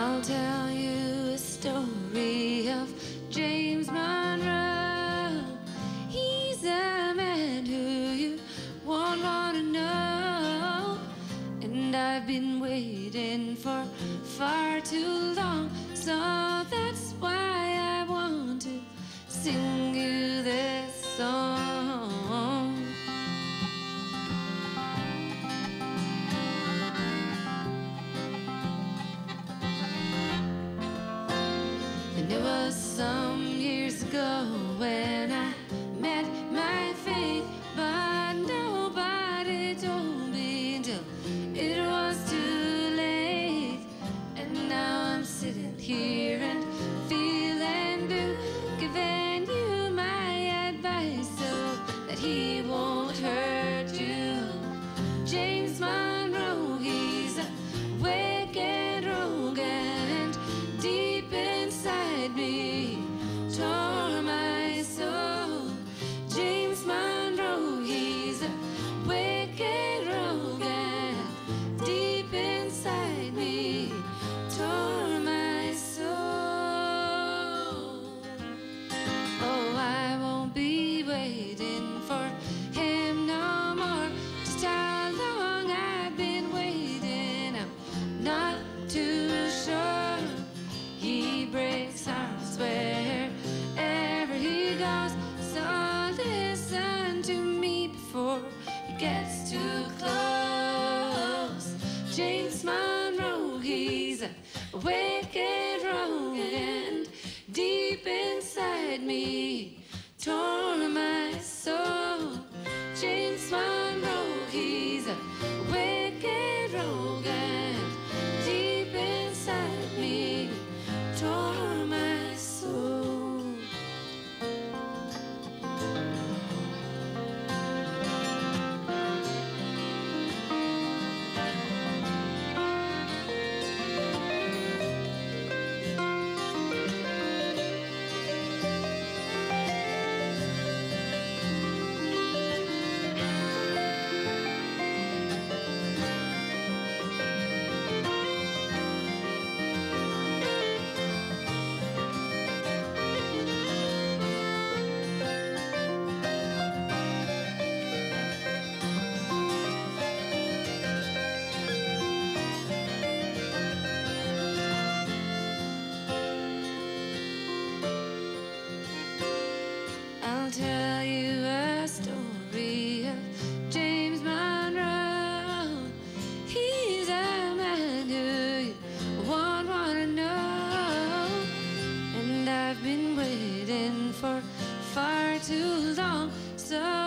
I'll tell you a story of James Monroe. He's a man who you won't want to know. And I've been waiting for far too long, so that's why I want to sing you this song. And it was some years ago when I met my fate, but nobody told me until it was too late. And now I'm sitting here and feeling blue, giving you my advice so that he won't hurt you. James Monroe, he's a wicked rogue, and deep inside me tore my soul. James Monroe, he's a wicked rogue, and deep inside me tore my soul. Oh, I won't be waiting for him no more. Just how long I've been waiting, I'm not too sure. He breaks hearts wherever he goes, so listen to me before he gets too close. James Monroe, he's a wicked rogue, and deep inside me tore my soul. James Monroe, he's a wicked rogue, and deep inside me tore my soul. I'll tell you a story of James Monroe. He's a man who you won't want to know. And I've been waiting for far too long, so